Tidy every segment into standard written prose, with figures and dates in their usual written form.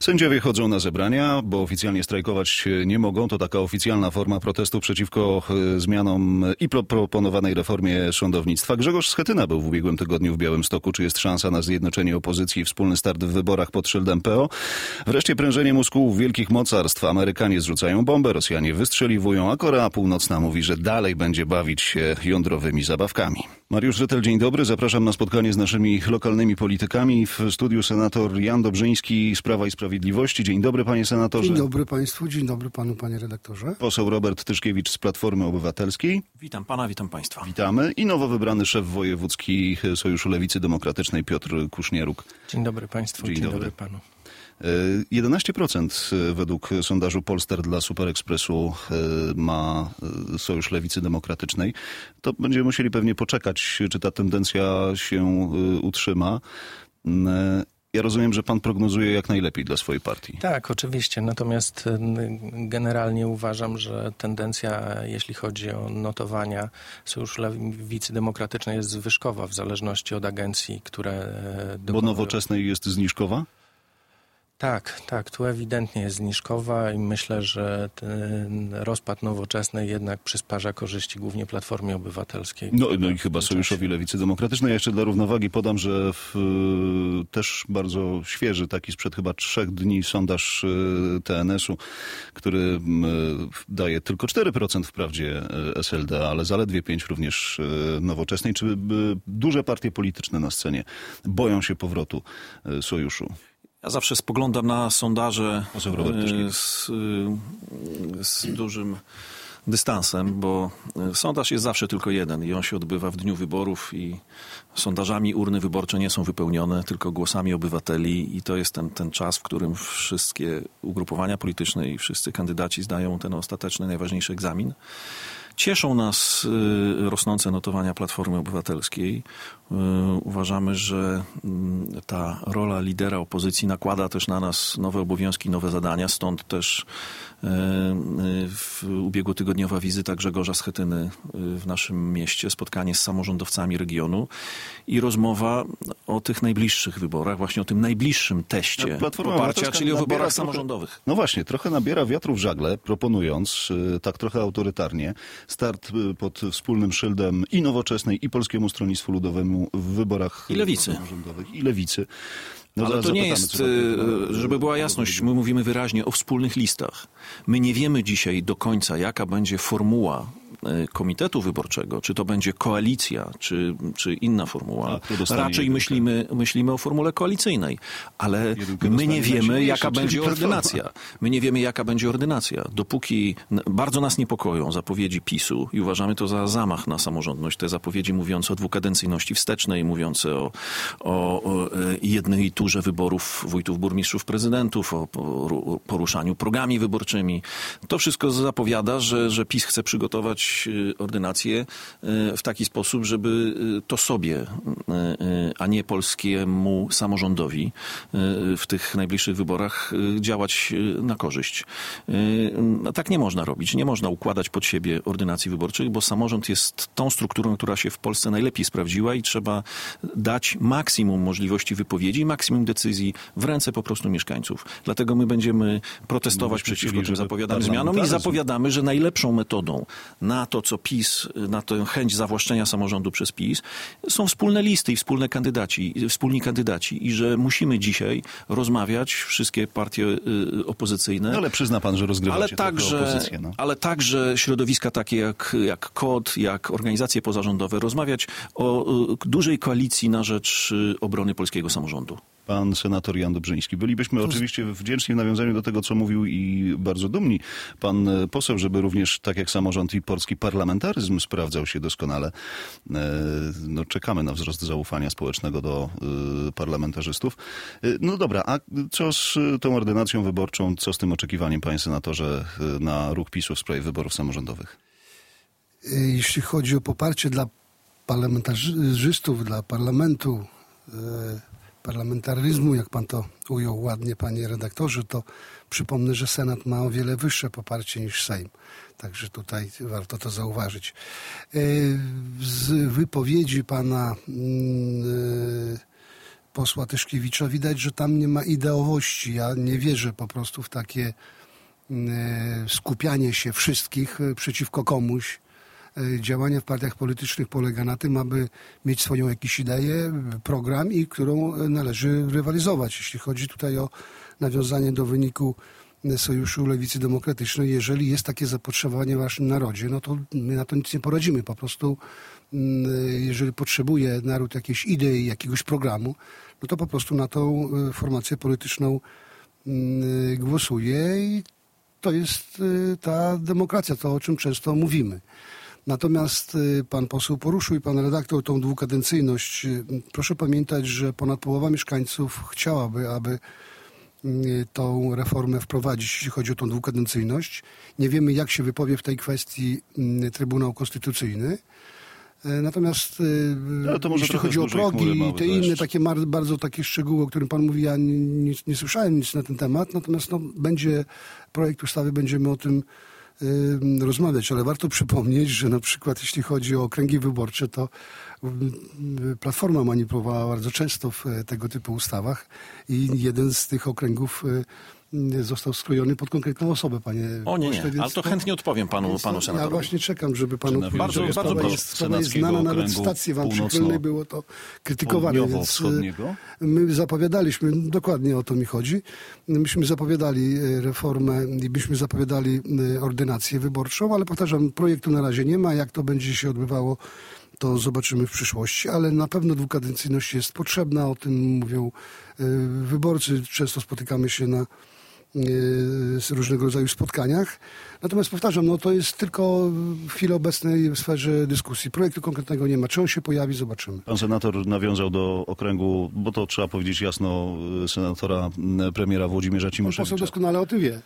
Sędziowie chodzą na zebrania, bo oficjalnie strajkować nie mogą. To taka oficjalna forma protestu przeciwko zmianom i proponowanej reformie sądownictwa. Grzegorz Schetyna był w ubiegłym tygodniu w Białymstoku. Czy jest szansa na zjednoczenie opozycji i wspólny start w wyborach pod szyldem PO? Wreszcie prężenie mózgu wielkich mocarstw. Amerykanie zrzucają bombę, Rosjanie wystrzeliwują, a Korea Północna mówi, że dalej będzie bawić się jądrowymi zabawkami. Mariusz Rytel, dzień dobry. Zapraszam na spotkanie z naszymi lokalnymi politykami. W studiu senator Jan Dobrzyński z Prawa i Sprawiedliwości. Dzień dobry, panie senatorze. Dzień dobry państwu, dzień dobry panu, panie redaktorze. Poseł Robert Tyszkiewicz z Platformy Obywatelskiej. Witam pana, witam państwa. Witamy. I nowo wybrany szef wojewódzki Sojuszu Lewicy Demokratycznej Piotr Kusznieruk. Dzień dobry państwu, dzień dobry panu. 11% według sondażu Polstar dla Superekspresu ma Sojusz Lewicy Demokratycznej. To będziemy musieli pewnie poczekać, czy ta tendencja się utrzyma. Ja rozumiem, że pan prognozuje jak najlepiej dla swojej partii. Tak, oczywiście. Natomiast generalnie uważam, że tendencja, jeśli chodzi o notowania Sojuszu Lewicy Demokratycznej, jest zwyżkowa w zależności od agencji, które... Bo Nowoczesnej jest zniżkowa? Tak, tu ewidentnie jest zniżkowa i myślę, że ten rozpad Nowoczesnej jednak przysparza korzyści głównie Platformie Obywatelskiej. No i chyba Sojuszowi Lewicy Demokratycznej. Ja jeszcze dla równowagi podam, że też bardzo świeży, taki sprzed chyba 3 dni sondaż TNS-u, który daje tylko 4% wprawdzie SLD, ale zaledwie 5% również Nowoczesnej. Czy duże partie polityczne na scenie boją się powrotu sojuszu? Ja zawsze spoglądam na sondaże z dużym dystansem, bo sondaż jest zawsze tylko jeden i on się odbywa w dniu wyborów i sondażami urny wyborcze nie są wypełnione, tylko głosami obywateli i to jest ten czas, w którym wszystkie ugrupowania polityczne i wszyscy kandydaci zdają ten ostateczny, najważniejszy egzamin. Cieszą nas rosnące notowania Platformy Obywatelskiej. Uważamy, że ta rola lidera opozycji nakłada też na nas nowe obowiązki, nowe zadania. Stąd też ubiegłotygodniowa wizyta Grzegorza Schetyny w naszym mieście, spotkanie z samorządowcami regionu i rozmowa o tych najbliższych wyborach, właśnie o tym najbliższym teście poparcia, czyli o wyborach samorządowych. No właśnie, trochę nabiera wiatru w żagle, proponując tak trochę autorytarnie start pod wspólnym szyldem i Nowoczesnej, i Polskiemu Stronnictwu Ludowemu w wyborach samorządowych i Lewicy. No ale to nie jest, żeby była jasność, my mówimy wyraźnie o wspólnych listach. My nie wiemy dzisiaj do końca, jaka będzie formuła komitetu wyborczego, czy to będzie koalicja, czy inna formuła. Raczej myślimy o formule koalicyjnej, ale my nie wiemy, jaka będzie ordynacja. My nie wiemy, jaka będzie ordynacja. Dopóki bardzo nas niepokoją zapowiedzi PiS-u i uważamy to za zamach na samorządność, te zapowiedzi mówiące o dwukadencyjności wstecznej, mówiące o jednej turze wyborów wójtów, burmistrzów, prezydentów, o poruszaniu progami wyborczymi. To wszystko zapowiada, że PiS chce przygotować ordynację w taki sposób, żeby to sobie, a nie polskiemu samorządowi w tych najbliższych wyborach działać na korzyść. Tak nie można robić. Nie można układać pod siebie ordynacji wyborczych, bo samorząd jest tą strukturą, która się w Polsce najlepiej sprawdziła i trzeba dać maksimum możliwości wypowiedzi, maksimum decyzji w ręce po prostu mieszkańców. Dlatego my będziemy protestować przeciwko tym zapowiadanym zmianom i zapowiadamy, że najlepszą metodą na to, co PiS, na tę chęć zawłaszczenia samorządu przez PiS, są wspólne listy i wspólni kandydaci i że musimy dzisiaj rozmawiać, wszystkie partie opozycyjne. No ale przyzna pan, że rozgrywacie opozycję. No. Ale także środowiska takie jak KOD, jak organizacje pozarządowe, rozmawiać o dużej koalicji na rzecz obrony polskiego samorządu. Pan senator Jan Dobrzyński. Bylibyśmy oczywiście wdzięczni w nawiązaniu do tego, co mówił i bardzo dumni pan poseł, żeby również tak jak samorząd i polski parlamentaryzm sprawdzał się doskonale. No, czekamy na wzrost zaufania społecznego do parlamentarzystów. No dobra, a co z tą ordynacją wyborczą, co z tym oczekiwaniem, panie senatorze, na ruch PiS-u w sprawie wyborów samorządowych? Jeśli chodzi o poparcie dla parlamentarzystów, dla parlamentu, parlamentaryzmu, jak pan to ujął ładnie, panie redaktorze, to przypomnę, że Senat ma o wiele wyższe poparcie niż Sejm. Także tutaj warto to zauważyć. Z wypowiedzi pana posła Tyszkiewicza widać, że tam nie ma ideowości. Ja nie wierzę po prostu w takie skupianie się wszystkich przeciwko komuś. Działanie w partiach politycznych polega na tym, aby mieć swoją jakąś ideę, program i którą należy rywalizować. Jeśli chodzi tutaj o nawiązanie do wyniku Sojuszu Lewicy Demokratycznej, jeżeli jest takie zapotrzebowanie w naszym narodzie, no to my na to nic nie poradzimy. Po prostu jeżeli potrzebuje naród jakiejś idei, jakiegoś programu, no to po prostu na tą formację polityczną głosuje i to jest ta demokracja, to o czym często mówimy. Natomiast pan poseł poruszył i pan redaktor tą dwukadencyjność. Proszę pamiętać, że ponad połowa mieszkańców chciałaby, aby tą reformę wprowadzić, jeśli chodzi o tą dwukadencyjność. Nie wiemy, jak się wypowie w tej kwestii Trybunał Konstytucyjny. Natomiast jeśli chodzi o progi i te inne takie bardzo takie szczegóły, o którym pan mówi, ja nie słyszałem nic na ten temat. Natomiast będzie projekt ustawy, będziemy o tym rozmawiać, ale warto przypomnieć, że na przykład jeśli chodzi o okręgi wyborcze, to Platforma manipulowała bardzo często w tego typu ustawach i jeden z tych okręgów został skrojony pod konkretną osobę, panie pośle. Ale to chętnie odpowiem panu senatorowi. Ja właśnie czekam, żeby panu bardzo sprawa jest znana, nawet w stacji wam przychylnej było to krytykowane. Więc my zapowiadaliśmy, dokładnie o to mi chodzi, myśmy zapowiadali reformę i byśmy zapowiadali ordynację wyborczą, ale powtarzam, projektu na razie nie ma. Jak to będzie się odbywało, to zobaczymy w przyszłości, ale na pewno dwukadencyjność jest potrzebna, o tym mówią wyborcy, często spotykamy się na różnego rodzaju spotkaniach. Natomiast powtarzam, to jest tylko w chwili obecnej w sferze dyskusji. Projektu konkretnego nie ma. Czy on się pojawi, zobaczymy. Pan senator nawiązał do okręgu, bo to trzeba powiedzieć jasno, senatora premiera Włodzimierza Cimoszewicza. Pan poseł doskonale o tym wie.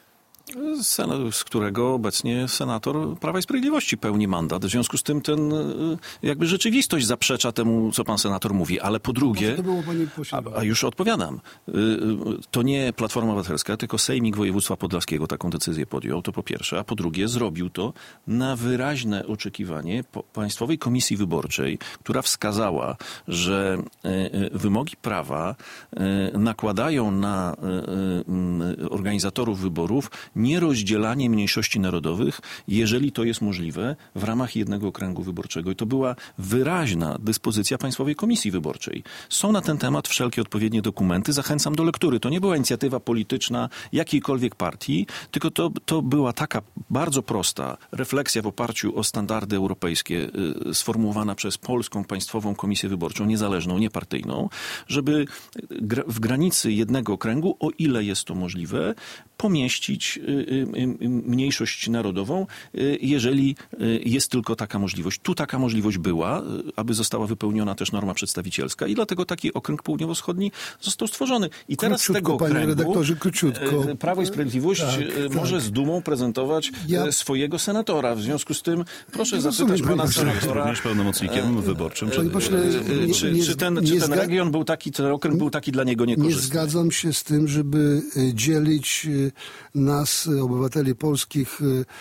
Z którego obecnie senator Prawa i Sprawiedliwości pełni mandat. W związku z tym jakby rzeczywistość zaprzecza temu, co pan senator mówi. Ale po drugie, a już odpowiadam, to nie Platforma Obywatelska, tylko Sejmik Województwa Podlaskiego taką decyzję podjął, to po pierwsze. A po drugie, zrobił to na wyraźne oczekiwanie Państwowej Komisji Wyborczej, która wskazała, że wymogi prawa nakładają na organizatorów wyborów nierozdzielanie mniejszości narodowych, jeżeli to jest możliwe, w ramach jednego okręgu wyborczego. I to była wyraźna dyspozycja Państwowej Komisji Wyborczej. Są na ten temat wszelkie odpowiednie dokumenty. Zachęcam do lektury. To nie była inicjatywa polityczna jakiejkolwiek partii, tylko to była taka bardzo prosta refleksja w oparciu o standardy europejskie sformułowana przez Polską Państwową Komisję Wyborczą, niezależną, niepartyjną, żeby w granicy jednego okręgu, o ile jest to możliwe, pomieścić mniejszość narodową, jeżeli jest tylko taka możliwość. Tu taka możliwość była, aby została wypełniona też norma przedstawicielska i dlatego taki okręg południowo-wschodni został stworzony. I teraz z tego okręgu, panie redaktorze, króciutko. Prawo i Sprawiedliwość może z dumą prezentować swojego senatora. W związku z tym proszę zapytać pana senatora. Również pełnomocnikiem wyborczym. Czy ten region był taki, ten okręg był taki dla niego niekorzystny? Nie zgadzam się z tym, żeby dzielić nas, obywateli polskich,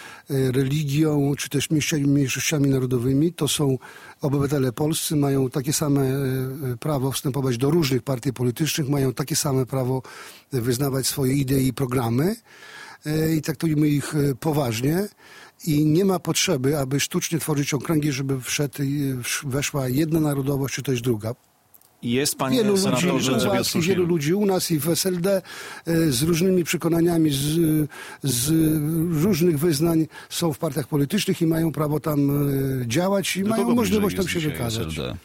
religią, czy też mniejszościami narodowymi. To są obywatele polscy, mają takie same prawo wstępować do różnych partii politycznych, mają takie same prawo wyznawać swoje idee i programy i traktujmy ich poważnie. I nie ma potrzeby, aby sztucznie tworzyć okręgi, żeby weszła jedna narodowość, czy też druga. Jest, panie senatorze, wielu ludzi u nas i w SLD z różnymi przekonaniami, z różnych wyznań są w partiach politycznych i mają prawo tam działać i mają możliwość tam się wykazać. SLD?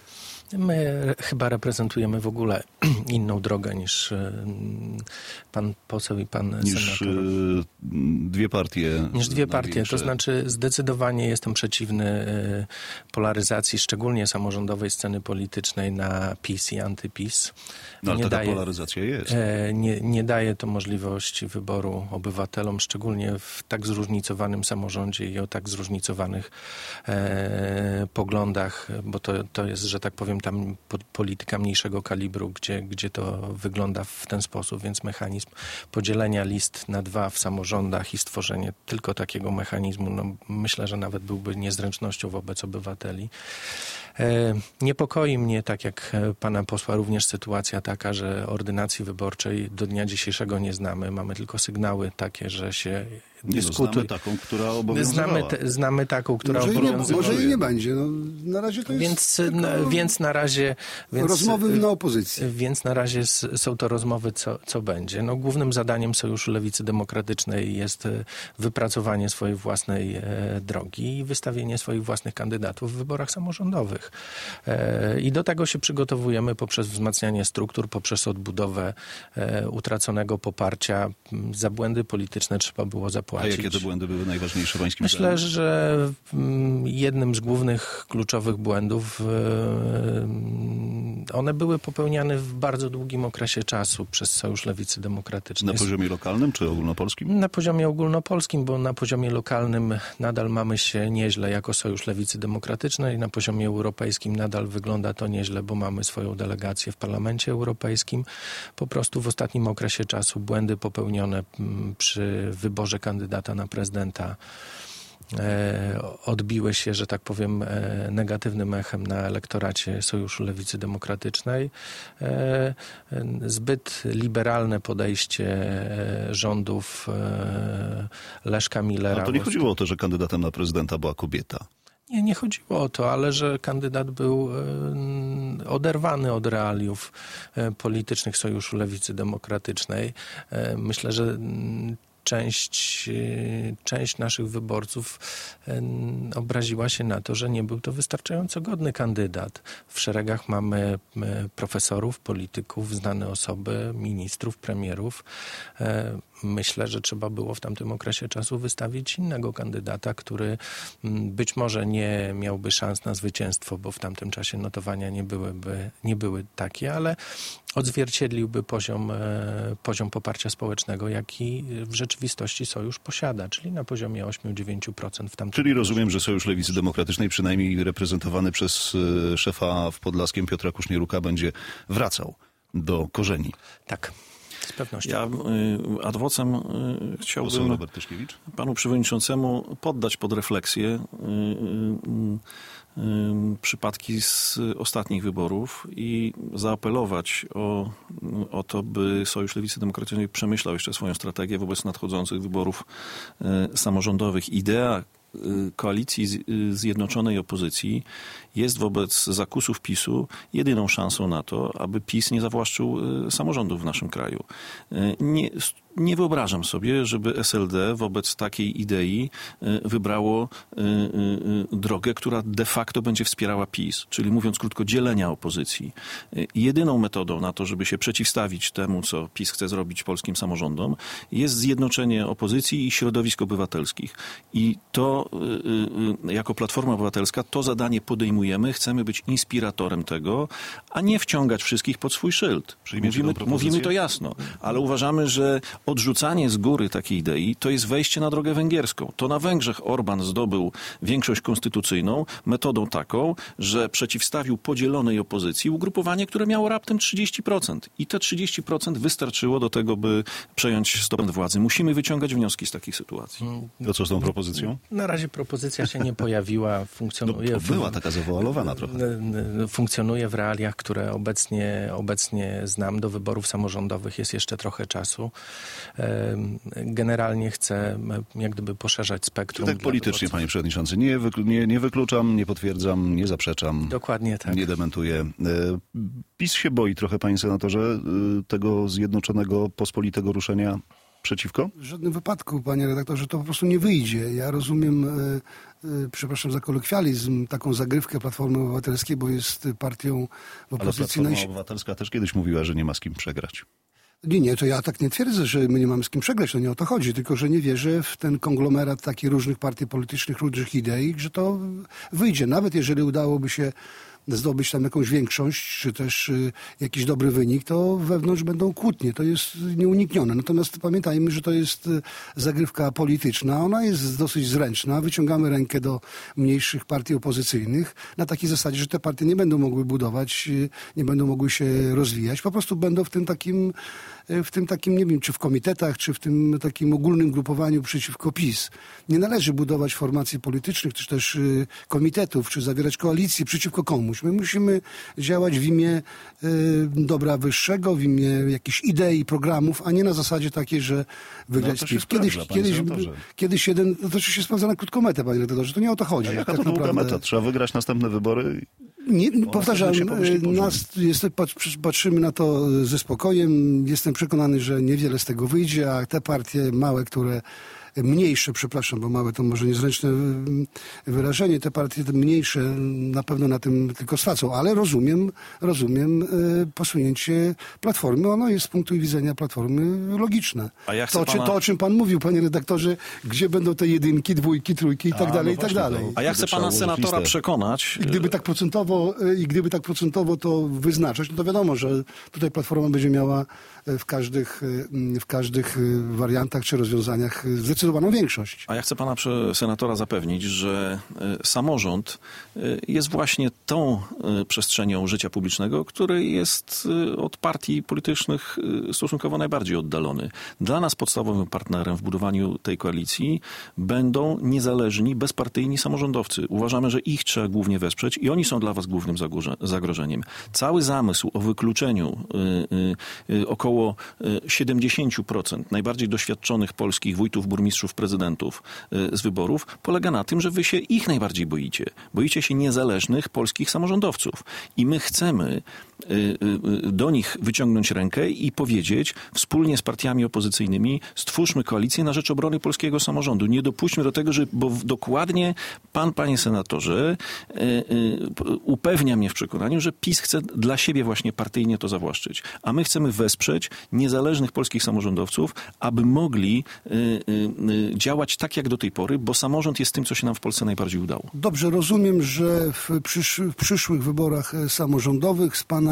My chyba reprezentujemy w ogóle inną drogę niż pan poseł i pan senator. Niż dwie partie. Niż dwie partie. To znaczy zdecydowanie jestem przeciwny polaryzacji, szczególnie samorządowej sceny politycznej na PiS i anty-PiS. No, ale taka polaryzacja jest. Nie daje to możliwości wyboru obywatelom, szczególnie w tak zróżnicowanym samorządzie i o tak zróżnicowanych poglądach, bo to jest, że tak powiem, tam polityka mniejszego kalibru, gdzie to wygląda w ten sposób, więc mechanizm podzielenia list na 2 w samorządach i stworzenie tylko takiego mechanizmu, no myślę, że nawet byłby niezręcznością wobec obywateli. Niepokoi mnie, tak jak pana posła, również sytuacja taka, że ordynacji wyborczej do dnia dzisiejszego nie znamy. Mamy tylko sygnały takie, że się dyskutuje. Znamy taką, która obowiązywała. Znamy taką, która obowiązywała. Może i nie będzie. No, na razie to jest więc na razie... rozmowy na opozycji. Więc na razie są to rozmowy, co będzie. No, głównym zadaniem Sojuszu Lewicy Demokratycznej jest wypracowanie swojej własnej drogi i wystawienie swoich własnych kandydatów w wyborach samorządowych. I do tego się przygotowujemy poprzez wzmacnianie struktur, poprzez odbudowę utraconego poparcia. Za błędy polityczne trzeba było zapłacić. A jakie te błędy były najważniejsze pańskim Myślę, że jednym z głównych, kluczowych błędów one były popełniane w bardzo długim okresie czasu przez Sojusz Lewicy Demokratycznej. Na poziomie lokalnym czy ogólnopolskim? Na poziomie ogólnopolskim, bo na poziomie lokalnym nadal mamy się nieźle jako Sojusz Lewicy Demokratycznej. Na poziomie europejskim nadal wygląda to nieźle, bo mamy swoją delegację w Parlamencie Europejskim. Po prostu w ostatnim okresie czasu błędy popełnione przy wyborze kandydata na prezydenta odbiły się, że tak powiem, negatywnym echem na elektoracie Sojuszu Lewicy Demokratycznej. Zbyt liberalne podejście rządów Leszka Millera. A to nie chodziło o to, że kandydatem na prezydenta była kobieta. Nie chodziło o to, ale że kandydat był oderwany od realiów politycznych Sojuszu Lewicy Demokratycznej. Myślę, że część naszych wyborców obraziła się na to, że nie był to wystarczająco godny kandydat. W szeregach mamy profesorów, polityków, znane osoby, ministrów, premierów. Myślę, że trzeba było w tamtym okresie czasu wystawić innego kandydata, który być może nie miałby szans na zwycięstwo, bo w tamtym czasie notowania nie były takie, ale odzwierciedliłby poziom poparcia społecznego, jaki w rzeczywistości Sojusz posiada, czyli na poziomie 8-9% w tamtym Czyli rozumiem, że Sojusz Lewicy Demokratycznej, przynajmniej reprezentowany przez szefa w Podlaskiem Piotra Kusznieruka, będzie wracał do korzeni. Tak. Z pewnością. Ja ad vocem chciałbym panu przewodniczącemu poddać pod refleksję przypadki z ostatnich wyborów i zaapelować o to, by Sojusz Lewicy Demokratycznej przemyślał jeszcze swoją strategię wobec nadchodzących wyborów samorządowych. Idea koalicji zjednoczonej opozycji jest wobec zakusów PiS-u jedyną szansą na to, aby PiS nie zawłaszczył samorządów w naszym kraju. Nie wyobrażam sobie, żeby SLD wobec takiej idei wybrało drogę, która de facto będzie wspierała PiS, czyli mówiąc krótko, dzielenia opozycji. Jedyną metodą na to, żeby się przeciwstawić temu, co PiS chce zrobić polskim samorządom, jest zjednoczenie opozycji i środowisk obywatelskich. I to jako Platforma Obywatelska to zadanie podejmujemy, chcemy być inspiratorem tego, a nie wciągać wszystkich pod swój szyld. Mówimy to jasno, ale uważamy, że odrzucanie z góry takiej idei to jest wejście na drogę węgierską. To na Węgrzech Orbán zdobył większość konstytucyjną metodą taką, że przeciwstawił podzielonej opozycji ugrupowanie, które miało raptem 30%. I te 30% wystarczyło do tego, by przejąć stopę władzy. Musimy wyciągać wnioski z takich sytuacji. To co z tą propozycją? Na razie propozycja się nie pojawiła. Funkcjonuje. No, to była taka zawoalowana trochę. Funkcjonuje w realiach, które obecnie znam. Do wyborów samorządowych jest jeszcze trochę czasu. Generalnie chcę jak gdyby poszerzać spektrum. Tak politycznie, panie przewodniczący. Nie wykluczam, nie potwierdzam, nie zaprzeczam. Dokładnie tak. Nie dementuję. PiS się boi trochę, panie senatorze, tego zjednoczonego, pospolitego ruszenia przeciwko? W żadnym wypadku, panie redaktorze, to po prostu nie wyjdzie. Ja rozumiem, przepraszam za kolokwializm, taką zagrywkę Platformy Obywatelskiej, bo jest partią w opozycji. Ale Platforma Obywatelska też kiedyś mówiła, że nie ma z kim przegrać. Nie, to ja tak nie twierdzę, że my nie mamy z kim przegrać, to nie o to chodzi, tylko że nie wierzę w ten konglomerat takich różnych partii politycznych, różnych idei, że to wyjdzie. Nawet jeżeli udałoby się zdobyć tam jakąś większość, czy też jakiś dobry wynik, to wewnątrz będą kłótnie. To jest nieuniknione. Natomiast pamiętajmy, że to jest zagrywka polityczna. Ona jest dosyć zręczna. Wyciągamy rękę do mniejszych partii opozycyjnych na takiej zasadzie, że te partie nie będą mogły budować, nie będą mogły się rozwijać. Po prostu będą w tym takim, nie wiem, czy w komitetach, czy w tym takim ogólnym grupowaniu przeciwko PiS. Nie należy budować formacji politycznych, czy też komitetów, czy zawierać koalicje przeciwko komuś. My musimy działać w imię dobra wyższego, w imię jakichś idei, programów, a nie na zasadzie takiej, że wygrać PiS. Kiedyś jeden, to oczywiście sprawdza na krótką metę, panie redaktorze, to nie o to chodzi. A jaka to długa meta? Trzeba wygrać następne wybory? Powtarzam, patrzymy na to ze spokojem. Jestem przekonany, że niewiele z tego wyjdzie, a te partie małe, mniejsze, przepraszam, bo małe to może niezręczne wyrażenie, te partie mniejsze na pewno na tym tylko stracą, ale rozumiem posunięcie Platformy. Ono jest z punktu widzenia Platformy logiczne. To, o czym pan mówił, panie redaktorze, gdzie będą te jedynki, dwójki, trójki i tak dalej, i tak dalej. A ja chcę pana senatora przekonać... I gdyby tak procentowo to wyznaczać, no to wiadomo, że tutaj Platforma będzie miała w każdych wariantach czy rozwiązaniach zdecydowaną większość. A ja chcę pana senatora zapewnić, że samorząd jest właśnie tą przestrzenią życia publicznego, który jest od partii politycznych stosunkowo najbardziej oddalony. Dla nas podstawowym partnerem w budowaniu tej koalicji będą niezależni, bezpartyjni samorządowcy. Uważamy, że ich trzeba głównie wesprzeć i oni są dla was głównym zagrożeniem. Cały zamysł o wykluczeniu około 70% najbardziej doświadczonych polskich wójtów, burmistrzów, prezydentów z wyborów polega na tym, że wy się ich najbardziej boicie. Boicie się niezależnych polskich samorządowców. I my chcemy do nich wyciągnąć rękę i powiedzieć wspólnie z partiami opozycyjnymi stwórzmy koalicję na rzecz obrony polskiego samorządu. Nie dopuśćmy do tego, bo dokładnie pan, panie senatorze, upewnia mnie w przekonaniu, że PiS chce dla siebie właśnie partyjnie to zawłaszczyć. A my chcemy wesprzeć niezależnych polskich samorządowców, aby mogli działać tak jak do tej pory, bo samorząd jest tym, co się nam w Polsce najbardziej udało. Dobrze, rozumiem, że w przyszłych wyborach samorządowych z pana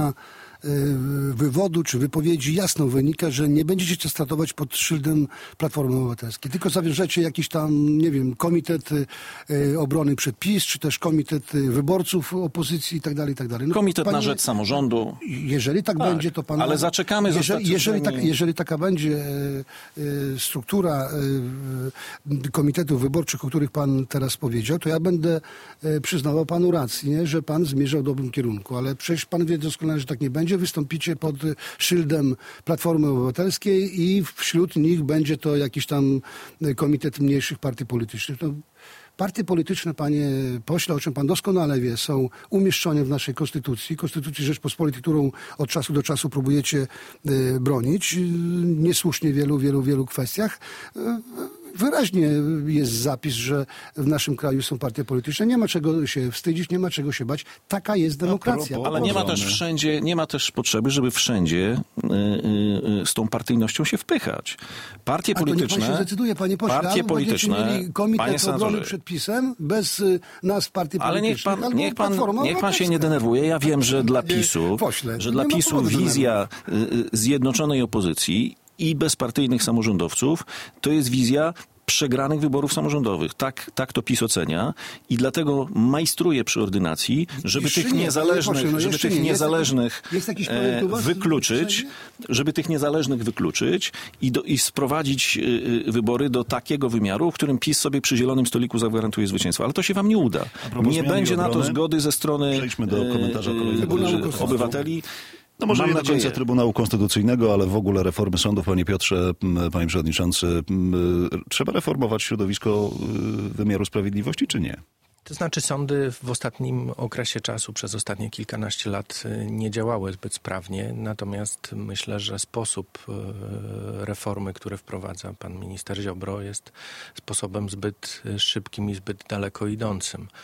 wywodu czy wypowiedzi jasno wynika, że nie będziecie startować pod szyldem Platformy Obywatelskiej, tylko zawierzecie jakiś tam, nie wiem, komitet obrony przed PiS, czy też komitet wyborców opozycji i tak dalej, i tak dalej. Komitet na rzecz samorządu. Jeżeli tak będzie, to pan... Ale zaczekamy jeżeli taka będzie struktura komitetów wyborczych, o których pan teraz powiedział, to ja będę przyznawał panu rację, że pan zmierzał w dobrym kierunku, ale przecież pan wie doskonale, że tak nie będzie. Wystąpicie pod szyldem Platformy Obywatelskiej i wśród nich będzie to jakiś tam komitet mniejszych partii politycznych. No, partie polityczne, panie pośle, o czym pan doskonale wie, są umieszczone w naszej Konstytucji Rzeczpospolitej, którą od czasu do czasu próbujecie bronić, niesłusznie w wielu kwestiach. Wyraźnie jest zapis, że w naszym kraju są partie polityczne. Nie ma czego się wstydzić, nie ma czego się bać. Taka jest demokracja. Ale nie ma też potrzeby, żeby wszędzie z tą partyjnością się wpychać. Partie polityczne... To niech pan się zdecyduje, panie pośle. Partie polityczne... Mieli komitet obrony przed PiS-em bez nas partii politycznych. Ale niech pan się nie denerwuje. Ja wiem, że dla PiS-u wizja zjednoczonej opozycji i bezpartyjnych samorządowców to jest wizja przegranych wyborów samorządowych. Tak to PiS ocenia i dlatego majstruje przy ordynacji, żeby tych niezależnych wykluczyć i sprowadzić wybory do takiego wymiaru, w którym PiS sobie przy zielonym stoliku zagwarantuje zwycięstwo. Ale to się wam nie uda. Nie będzie na to zgody ze strony obywateli. No może nie do końca Trybunału Konstytucyjnego, ale w ogóle reformy sądów, panie Piotrze, panie przewodniczący, trzeba reformować środowisko wymiaru sprawiedliwości, czy nie? To znaczy sądy w ostatnim okresie czasu, przez ostatnie kilkanaście lat nie działały zbyt sprawnie, natomiast myślę, że sposób reformy, który wprowadza pan minister Ziobro, jest sposobem zbyt szybkim i zbyt daleko idącym.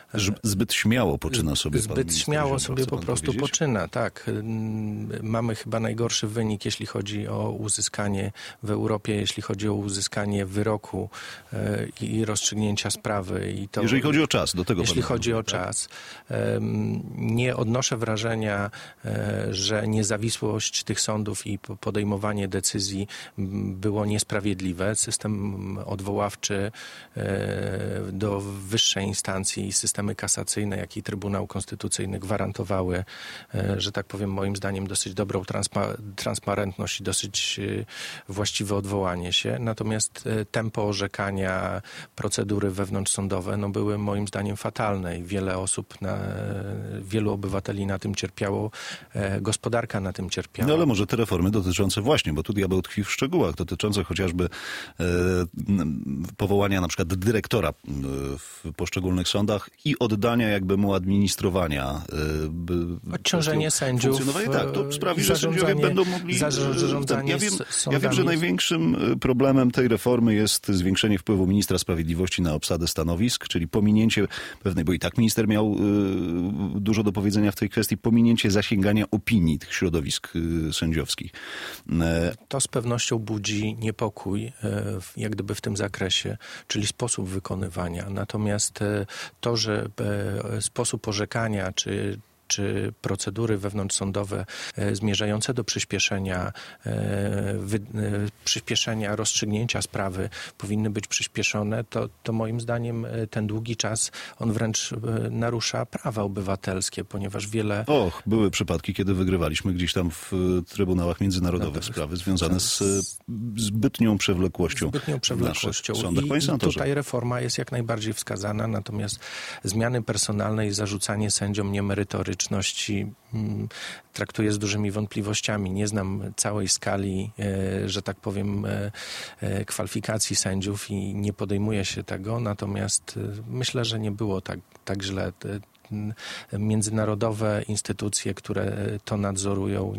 Zbyt śmiało poczyna sobie pan Zbyt śmiało sobie po prostu powiedzieć? poczyna, tak. Mamy chyba najgorszy wynik, jeśli chodzi o uzyskanie w Europie, jeśli chodzi o uzyskanie wyroku i rozstrzygnięcia sprawy. I to, jeżeli chodzi o czas, do tego jeśli chodzi o czas, nie odnoszę wrażenia, że niezawisłość tych sądów i podejmowanie decyzji było niesprawiedliwe. System odwoławczy do wyższej instancji i systemy kasacyjne, jak i Trybunał Konstytucyjny gwarantowały, że tak powiem, moim zdaniem dosyć dobrą transparentność i dosyć właściwe odwołanie się. Natomiast tempo orzekania, procedury wewnątrzsądowe były moim zdaniem fatalne i wiele osób, wielu obywateli na tym cierpiało, gospodarka na tym cierpiała. No ale może te reformy dotyczące właśnie, bo tu diabeł tkwi w szczegółach, dotyczące chociażby powołania na przykład dyrektora w poszczególnych sądach i oddania jakby mu administrowania. Odciążenie sędziów. Tak, to sprawi, że sędziowie będą mogli... Ja wiem, że największym problemem tej reformy jest zwiększenie wpływu ministra sprawiedliwości na obsadę stanowisk, czyli pominięcie pewnej, bo i tak minister miał dużo do powiedzenia w tej kwestii, pominięcie zasięgania opinii tych środowisk sędziowskich. To z pewnością budzi niepokój, jak gdyby w tym zakresie, czyli sposób wykonywania. Natomiast to, że sposób orzekania, czy procedury wewnątrzsądowe zmierzające do przyspieszenia rozstrzygnięcia sprawy powinny być przyspieszone, to moim zdaniem ten długi czas, on wręcz narusza prawa obywatelskie, ponieważ wiele... były przypadki, kiedy wygrywaliśmy gdzieś tam w trybunałach międzynarodowych sprawy związane z zbytnią przewlekłością w naszych sądach. I tutaj reforma jest jak najbardziej wskazana, natomiast zmiany personalne i zarzucanie sędziom niemerytoryczności traktuję z dużymi wątpliwościami. Nie znam całej skali, że tak powiem, kwalifikacji sędziów i nie podejmuję się tego, natomiast myślę, że nie było tak źle. Międzynarodowe instytucje, które to nadzorują,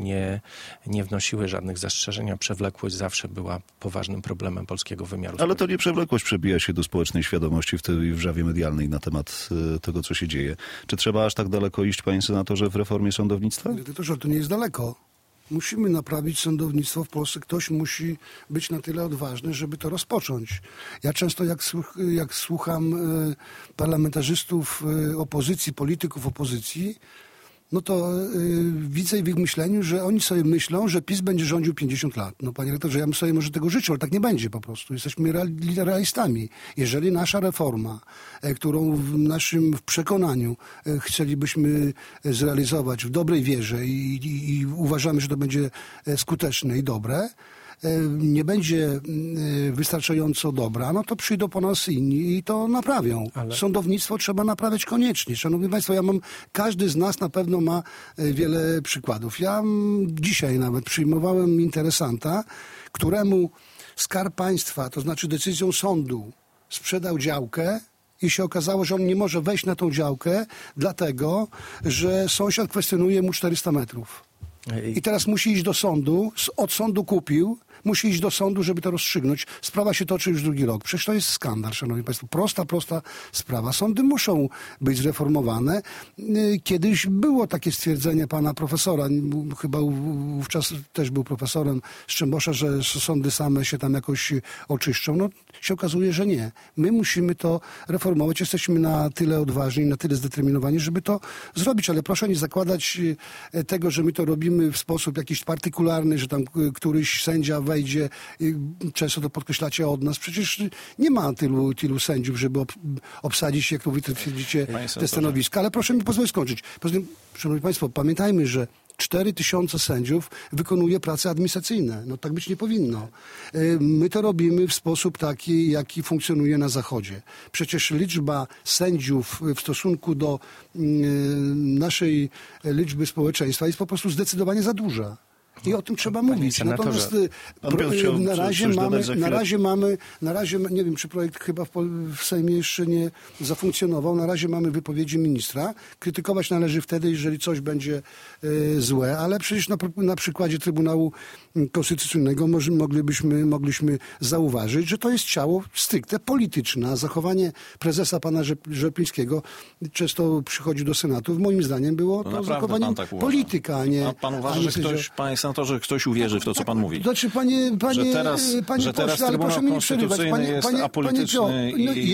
nie wnosiły żadnych zastrzeżeń, a przewlekłość zawsze była poważnym problemem polskiego wymiaru. Ale to nie przewlekłość przebija się do społecznej świadomości w tej wrzawie medialnej na temat tego, co się dzieje. Czy trzeba aż tak daleko iść, panie senatorze, w reformie sądownictwa? To nie jest daleko. Musimy naprawić sądownictwo w Polsce. Ktoś musi być na tyle odważny, żeby to rozpocząć. Ja często jak słucham parlamentarzystów opozycji, polityków opozycji, no to widzę w ich myśleniu, że oni sobie myślą, że PiS będzie rządził 50 lat. No panie rektorze, ja bym sobie może tego życzył, ale tak nie będzie po prostu. Jesteśmy realistami. Jeżeli nasza reforma, którą w naszym przekonaniu chcielibyśmy zrealizować w dobrej wierze i uważamy, że to będzie skuteczne i dobre, nie będzie wystarczająco dobra, no to przyjdą po nas inni i to naprawią. Sądownictwo trzeba naprawiać koniecznie. Szanowni Państwo, każdy z nas na pewno ma wiele przykładów. Ja dzisiaj nawet przyjmowałem interesanta, któremu Skarb Państwa, to znaczy decyzją sądu, sprzedał działkę i się okazało, że on nie może wejść na tą działkę, dlatego, że sąsiad kwestionuje mu 400 metrów. I teraz musi iść do sądu, od sądu kupił, musi iść do sądu, żeby to rozstrzygnąć. Sprawa się toczy już drugi rok. Przecież to jest skandal, szanowni państwo. Prosta sprawa. Sądy muszą być zreformowane. Kiedyś było takie stwierdzenie pana profesora, chyba wówczas też był profesorem Strzembosza, że sądy same się tam jakoś oczyszczą. No się okazuje, że nie. My musimy to reformować. Jesteśmy na tyle odważni, na tyle zdeterminowani, żeby to zrobić, ale proszę nie zakładać tego, że my to robimy w sposób jakiś partykularny, że tam któryś sędzia wejdzie, często to podkreślacie od nas. Przecież nie ma tylu sędziów, żeby obsadzić, jak to wy twierdzicie, te stanowiska. Ale proszę mi pozwolić skończyć. Poza tym, szanowni państwo, pamiętajmy, że 4000 sędziów wykonuje prace administracyjne. No tak być nie powinno. My to robimy w sposób taki, jaki funkcjonuje na Zachodzie. Przecież liczba sędziów w stosunku do naszej liczby społeczeństwa jest po prostu zdecydowanie za duża. I o tym trzeba mówić. senatorze, Natomiast na razie, nie wiem, czy projekt chyba w Sejmie jeszcze nie zafunkcjonował. Na razie mamy wypowiedzi ministra. Krytykować należy wtedy, jeżeli coś będzie złe, ale przecież na przykładzie Trybunału Konstytucyjnego mogliśmy zauważyć, że to jest ciało stricte polityczne. A zachowanie prezesa pana Rzeplińskiego często przychodzi do Senatu. Moim zdaniem było to zachowaniem polityka, a nie... A pan uważa, że panie senatorze, ktoś uwierzy w to, co pan mówi? Znaczy, że teraz Trybunał Konstytucyjny jest apolityczny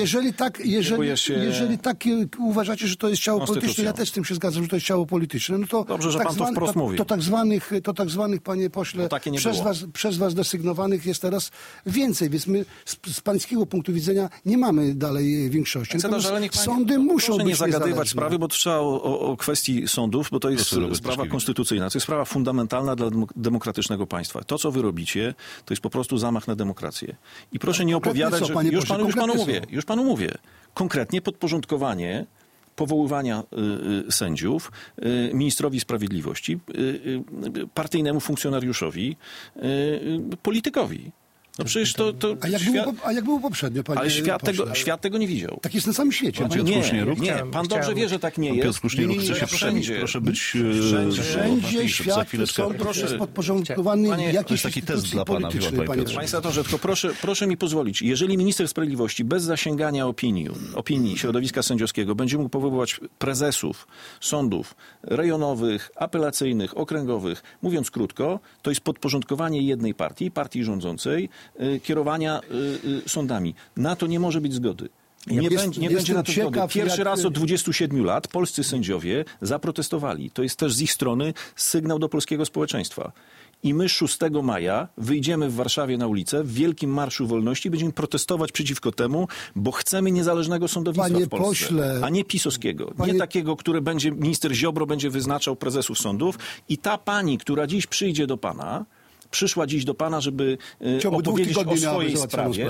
jeżeli tak uważacie, że to jest ciało polityczne, ja też z tym się zgadzam, że to jest ciało polityczne, no to... Dobrze, że pan to wprost mówi. To tak zwanych, panie pośle, przez was desygnowanych jest teraz więcej, więc my z pańskiego punktu widzenia nie mamy dalej większości. Sądy muszą być nie zagadywać niezależne. sprawy, bo trzeba o kwestii sądów, bo to jest sprawa konstytucyjna, to jest sprawa fundamentalna dla demokratycznego państwa. To, co wy robicie, to jest po prostu zamach na demokrację. I proszę nie opowiadać, że... Już panu mówię. Konkretnie podporządkowanie powoływania sędziów ministrowi sprawiedliwości, partyjnemu funkcjonariuszowi, politykowi. No przecież to A jak było poprzednio, panie ale świat tego nie widział. Tak jest na całym świecie. Pan dobrze wie, że tak nie jest. Piotr Kuśnieruk chce się wszędzie. Proszę być... Wszędzie świat jest podporządkowany jakiś taki test dla pana. Panie senatorze, tylko proszę mi pozwolić. Jeżeli minister sprawiedliwości bez zasięgania opinii środowiska sędziowskiego będzie mógł powoływać prezesów sądów rejonowych, apelacyjnych, okręgowych, mówiąc krótko, to jest podporządkowanie jednej partii rządzącej, kierowania sądami. Na to nie może być zgody. Nie będzie na to zgody. Pierwszy raz od 27 lat polscy sędziowie zaprotestowali. To jest też z ich strony sygnał do polskiego społeczeństwa. I my 6 maja wyjdziemy w Warszawie na ulicę w Wielkim Marszu Wolności, będziemy protestować przeciwko temu, bo chcemy niezależnego sądownictwa w Polsce, a nie pisowskiego. Nie takiego, które minister Ziobro będzie wyznaczał prezesów sądów. I ta pani, która dziś przyjdzie do pana, przyszła dziś do pana, żeby opowiedzieć o swojej sprawie.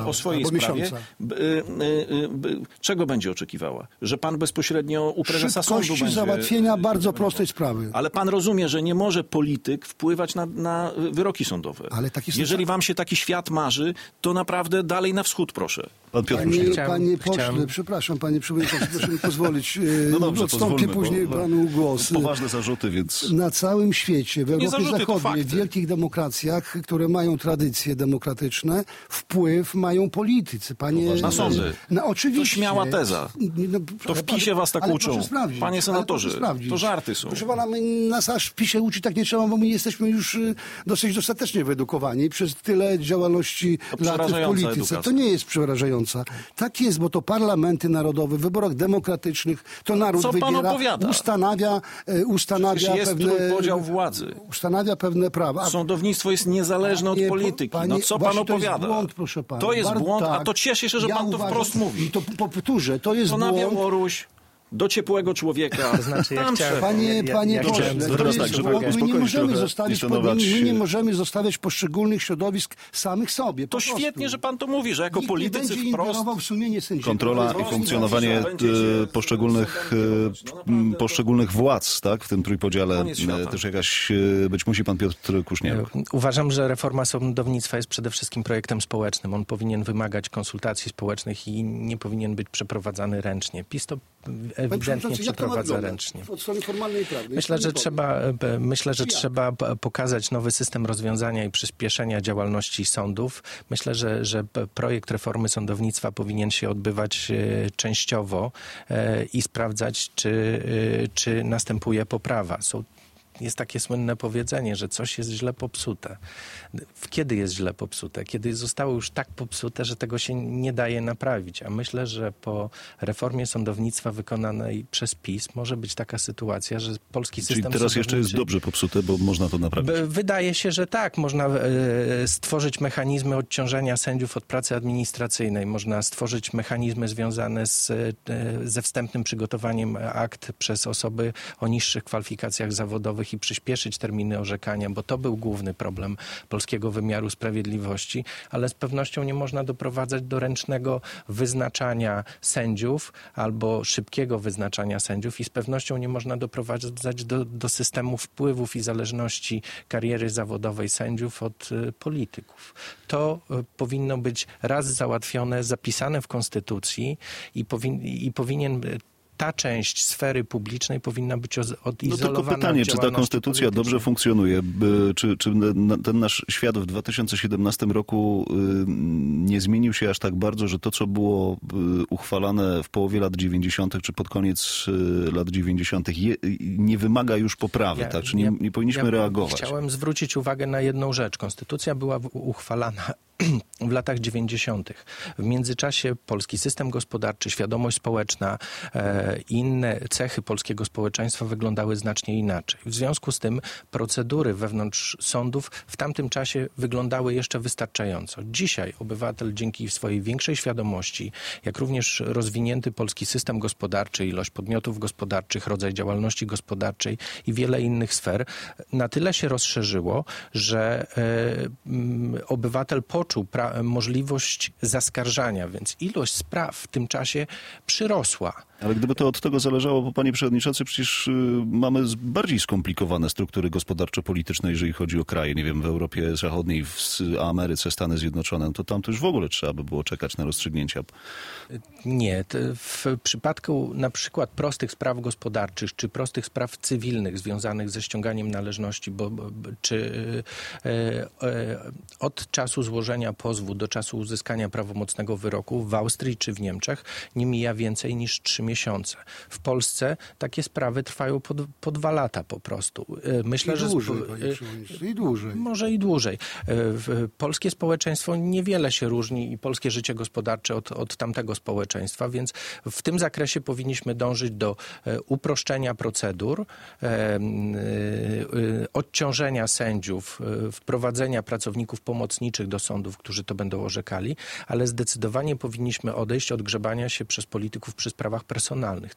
Czego będzie oczekiwała? Że pan bezpośrednio u prezesa sądu będzie... załatwienia bardzo prostej sprawy. Ale pan rozumie, że nie może polityk wpływać na wyroki sądowe. Ale jeżeli wam się taki świat marzy, to naprawdę dalej na wschód, proszę. Panie pośle, przepraszam, panie przewodniczący, proszę mi pozwolić. Odstąpię później panu głos. Poważne zarzuty, więc... Na całym świecie, w Europie Zachodniej, w wielkich demokracjach, które mają tradycje demokratyczne, wpływ mają politycy. Na sądy. Oczywiście. To śmiała teza. To w PiS-ie was tak uczą. Panie senatorze, to żarty są. Proszę pana, nas aż w PiS-ie uczyć tak nie trzeba, bo my jesteśmy już dosyć dostatecznie wyedukowani przez tyle działalności lat w polityce. Edukacja. To nie jest przerażająca. Tak jest, bo to parlamenty narodowe w wyborach demokratycznych to naród wybiera, ustanawia jest pewne... podział władzy. Ustanawia pewne prawa. Sądownictwo jest niezależne od polityki. Co pan opowiada? To jest błąd, proszę pana. To jest błąd, tak. A to cieszę się, że pan to wprost mówi. I to powtórzę, to jest błąd. Na Białoruś, do ciepłego człowieka. To znaczy, Panie pośle, my nie możemy tak, zostawiać poszczególnych środowisk samych sobie. To świetnie, że pan to mówi, że jako politycy wprost... Kontrola i funkcjonowanie poszczególnych władz, tak? W tym trójpodziale też jakaś być musi. Pan Piotr Kuśnieruk. Uważam, że reforma sądownictwa jest przede wszystkim projektem społecznym. On powinien wymagać konsultacji społecznych i nie powinien być przeprowadzany ręcznie. PiS to ewidentnie przeprowadza ręcznie. Od strony formalnej i prawnej. Myślę, że trzeba pokazać nowy system rozwiązania i przyspieszenia działalności sądów. Myślę, że projekt reformy sądownictwa powinien się odbywać częściowo i sprawdzać, czy następuje poprawa. Jest takie słynne powiedzenie, że coś jest źle popsute. Kiedy jest źle popsute? Kiedy zostało już tak popsute, że tego się nie daje naprawić. A myślę, że po reformie sądownictwa wykonanej przez PiS może być taka sytuacja, że polski system Czyli teraz jeszcze jest dobrze popsute, bo można to naprawić. Wydaje się, że tak. Można stworzyć mechanizmy odciążenia sędziów od pracy administracyjnej. Można stworzyć mechanizmy związane ze wstępnym przygotowaniem akt przez osoby o niższych kwalifikacjach zawodowych sądowych i przyspieszyć terminy orzekania, bo to był główny problem polskiego wymiaru sprawiedliwości, ale z pewnością nie można doprowadzać do ręcznego wyznaczania sędziów albo szybkiego wyznaczania sędziów i z pewnością nie można doprowadzać do systemu wpływów i zależności kariery zawodowej sędziów od polityków. To powinno być raz załatwione, zapisane w Konstytucji i powinien ta część sfery publicznej powinna być odizolowana. No tylko pytanie, czy ta konstytucja dobrze funkcjonuje? Czy ten nasz świat w 2017 roku nie zmienił się aż tak bardzo, że to, co było uchwalane w połowie lat 90. czy pod koniec lat 90. nie wymaga już poprawy, tak? Czy nie powinniśmy reagować? Chciałem zwrócić uwagę na jedną rzecz. Konstytucja była uchwalana w latach 90. W międzyczasie polski system gospodarczy, świadomość społeczna, inne cechy polskiego społeczeństwa wyglądały znacznie inaczej. W związku z tym procedury wewnątrz sądów w tamtym czasie wyglądały jeszcze wystarczająco. Dzisiaj obywatel dzięki swojej większej świadomości, jak również rozwinięty polski system gospodarczy, ilość podmiotów gospodarczych, rodzaj działalności gospodarczej i wiele innych sfer, na tyle się rozszerzyło, że obywatel poczuł możliwość zaskarżania, więc ilość spraw w tym czasie przyrosła. Ale gdyby to od tego zależało, bo panie przewodniczący, przecież mamy bardziej skomplikowane struktury gospodarczo-polityczne, jeżeli chodzi o kraje, nie wiem, w Europie Zachodniej, w Ameryce, Stany Zjednoczone, to tam to już w ogóle trzeba by było czekać na rozstrzygnięcia. Nie. W przypadku na przykład prostych spraw gospodarczych, czy prostych spraw cywilnych związanych ze ściąganiem należności, czy od czasu złożenia pozwu do czasu uzyskania prawomocnego wyroku w Austrii czy w Niemczech nie mija więcej niż 3 miesiące. W Polsce takie sprawy trwają po 2 lata po prostu. Myślę, I że dłużej, i dłużej. Może i dłużej. Polskie społeczeństwo niewiele się różni i polskie życie gospodarcze od tamtego społeczeństwa, więc w tym zakresie powinniśmy dążyć do uproszczenia procedur, odciążenia sędziów, wprowadzenia pracowników pomocniczych do sądów, którzy to będą orzekali, ale zdecydowanie powinniśmy odejść od grzebania się przez polityków przy sprawach personalnych.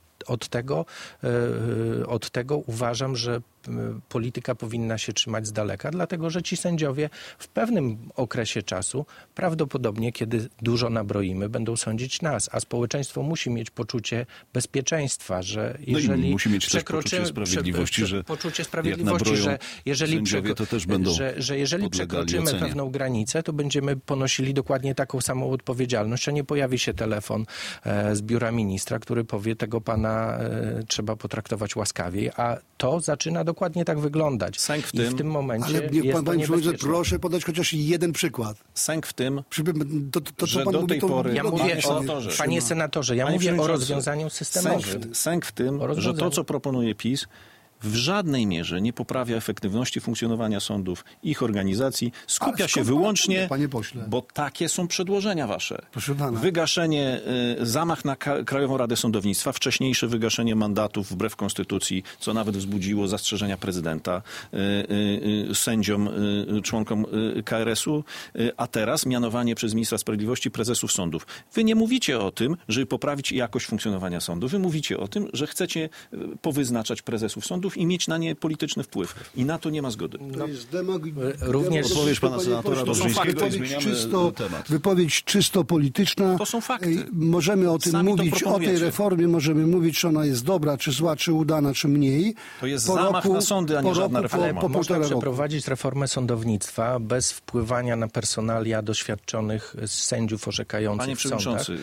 Od tego uważam, że polityka powinna się trzymać z daleka, dlatego że ci sędziowie w pewnym okresie czasu, prawdopodobnie kiedy dużo nabroimy, będą sądzić nas, a społeczeństwo musi mieć poczucie bezpieczeństwa, że jeżeli musi mieć też poczucie sprawiedliwości, że poczucie sprawiedliwości, że jeżeli sędziowie, to też będą że jeżeli przekroczymy ocenie. pewną granicę, to będziemy ponosili dokładnie taką samą odpowiedzialność, a nie pojawi się telefon z biura ministra, który powie, tego pana trzeba potraktować łaskawiej, a to zaczyna dokładnie tak wyglądać. Sęk w I tym, w tym momencie Ale niech jest pan, to panie przewodniczący, niebezpieczne. proszę podać chociaż jeden przykład. sęk w tym, To, że co pan do mówi, tej to pory- Ja logicznie mówię, senatorze. panie senatorze, ja Panie mówię o przewodniczący, rozwiązaniu systemowym. sęk w tym, że rozwiązaniu. to, co proponuje PiS, w żadnej mierze nie poprawia efektywności funkcjonowania sądów, ich organizacji, skupia skąd się pan wyłącznie, wie, panie pośle? bo takie są przedłożenia wasze. Proszę pana. Wygaszenie, zamach na Krajową Radę Sądownictwa, wcześniejsze wygaszenie mandatów wbrew konstytucji, co nawet wzbudziło zastrzeżenia prezydenta sędziom, członkom KRS-u, a teraz mianowanie przez ministra sprawiedliwości prezesów sądów. Wy nie mówicie o tym, żeby poprawić jakość funkcjonowania sądu. Wy mówicie o tym, że chcecie powyznaczać prezesów sądów i mieć na nie polityczny wpływ. I na to nie ma zgody. To jest demagogia. Również Odpowiedź pana Panie senatora pośle, Dobrzyńskiego i wypowiedź zmieniamy temat. Wypowiedź czysto polityczna. To są fakty. Możemy o tym Sami to mówić, o tej proponujecie. reformie możemy mówić, czy ona jest dobra, czy zła, czy udana, czy mniej. To jest zamach na sądy, a nie żadna reforma. Ale można półtora roku. przeprowadzić reformę sądownictwa bez wpływania na personalia doświadczonych sędziów orzekających Panie w sądach. przewodniczący,